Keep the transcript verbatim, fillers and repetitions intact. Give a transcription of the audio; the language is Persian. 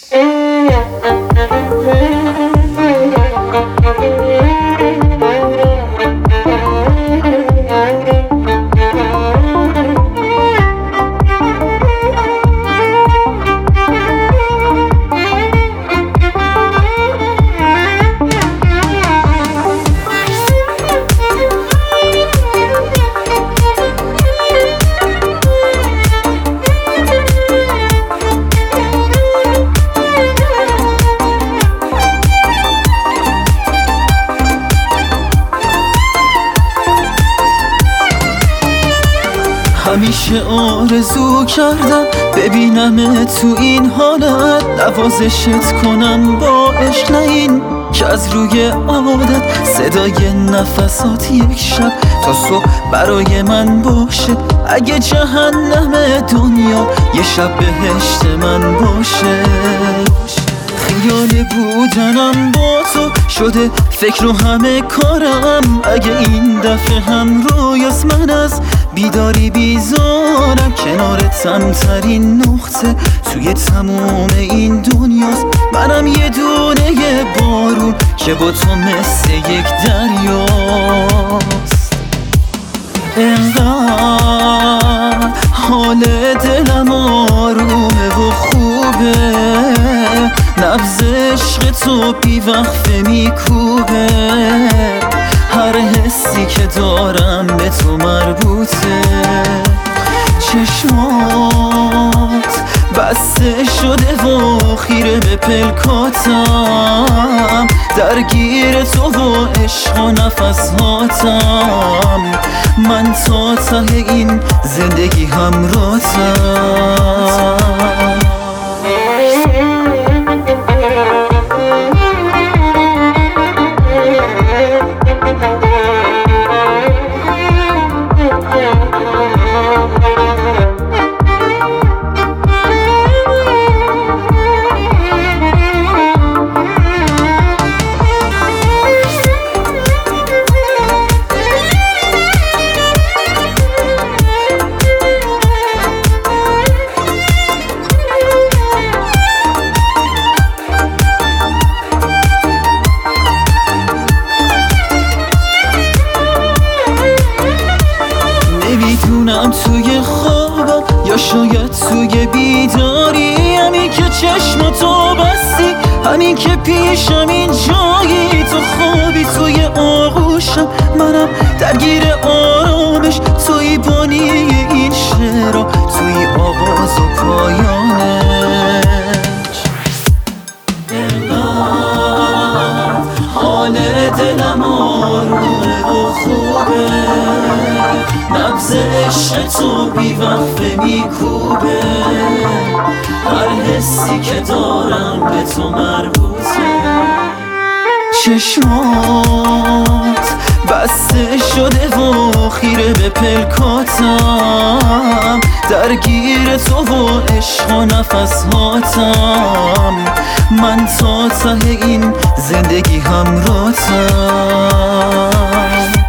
همیشه آرزو کردم ببینم تو این حالت، نوازشت کنم با عشق، نه این که از روی عادت صدای نفسات یک شب تا صبح برای من باشه. اگه جهنم دنیا یه شب بهشت من باشه. خیال بودنم با تو شده فکر و همه کارم، اگه این دفعه هم رویاست من از بیداری بیزارم. کنارتم ترین نقطه توی تموم این دنیاست، منم یه دونه بارون که با تو مثل یک دریاست. انقدر حال دلم آرومه و خوبه، نبض عشق تو بی وقفه میکوبه، هر حسی که دارم به تو مربوطه. چشمات بسته شده و خیره به پلکاتم، درگیر تو و عشق و نفسهاتم، من تا ته این زندگی همراهتم. نمیدونم توی خوابم یا شاید توی بیداری، همین که چشماتو بستی، همین که پیشم این جایی، تو خوابی توی آغوشم، منم درگیر آرامش، توی بانی این شعرها، توی آغاز و پایانش. انقدر حال دلم آرومه و خوبه، نبض عشق تو بی وقفه میکوبه، هر حسی که دارم به تو مربوطه. چشمات بسته شده و خیره به پلکاتم، درگیر تو و عشق و نفسهاتم، من تا ته این زندگی همراهتم.